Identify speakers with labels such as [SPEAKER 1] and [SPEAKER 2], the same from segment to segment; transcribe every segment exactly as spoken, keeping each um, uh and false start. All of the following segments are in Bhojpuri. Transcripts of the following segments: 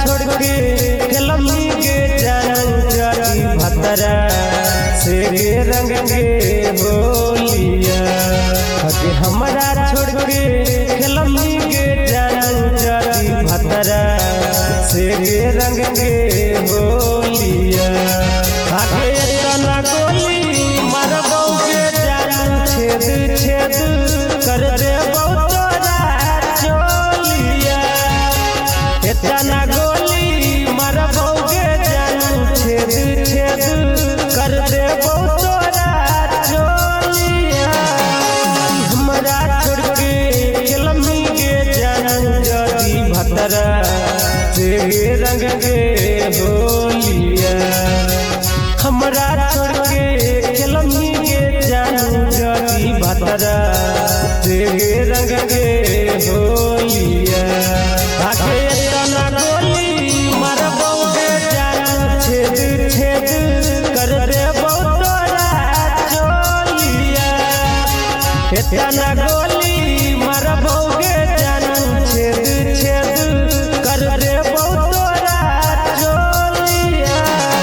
[SPEAKER 1] छोड़ के कलमी के जानू जाती भतरा से के रंग के बोलिया के हमरा छोड़ के कलमी के जानू जाती भतरा से के रंग के बोलिया आगे तना गोली मारबो के जानू छेद छेद कर दे तोरा चोलिया इतना गोली मारबो के जानू छेद छेद कर दे तोरा चोलिया हमरा छोड़ के कलमी के जानू जाती भतरा से रंग के बोलिया हमरा छोड़ के कलमी के जानू जाती भतरा से रंग के बोलिया आगे तना गोली मारबो के जानू छेद छेद कर देबो तोरा चोलिया इतना गोली मारबो के जानू छेद छेद कर देबो तोरा चोलिया।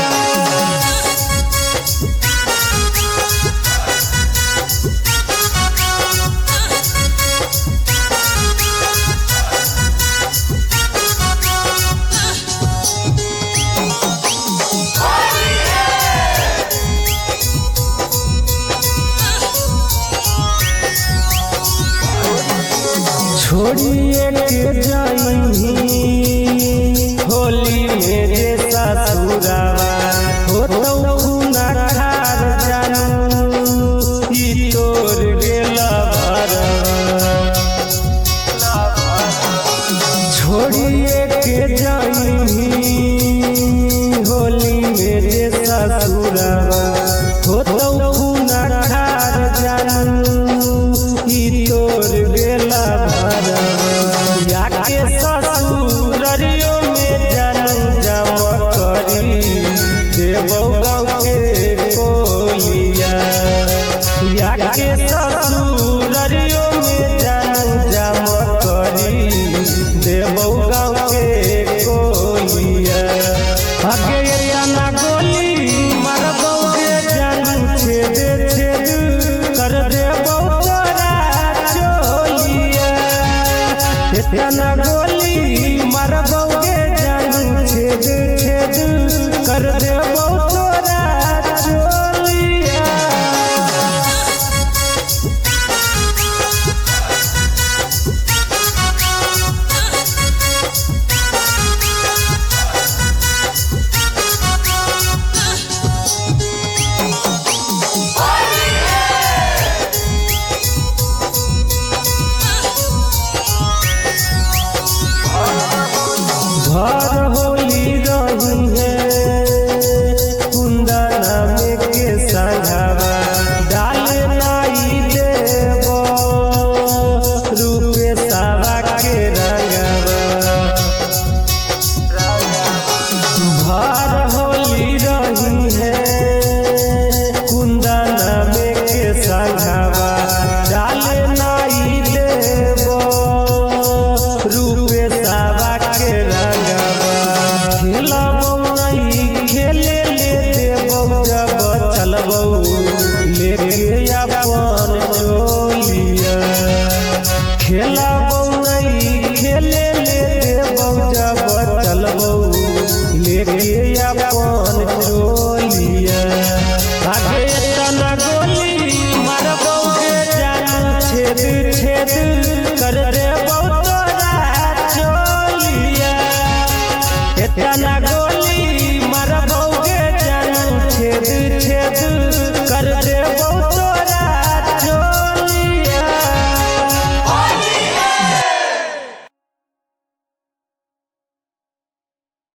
[SPEAKER 1] छोड़िए के जाई होली मेरे ससुरावा हो तो खुना खार जानू ई तोर गेला भरवा छोड़िए के जाई होली मेरे ससुरावा हो तो खुना खार जानू ई तोर गेला याके ससुररियो में जनम जम करी देवो गाँव के कोलिया याके ससुररियो में जनम जम करी देवो गाँव के कोलिया आगे तना गोली मारबो के जानू छेद छेद कर देबो तोरा चोलिया इतना गोली मारबो के जानू छेद छेद कर देबो।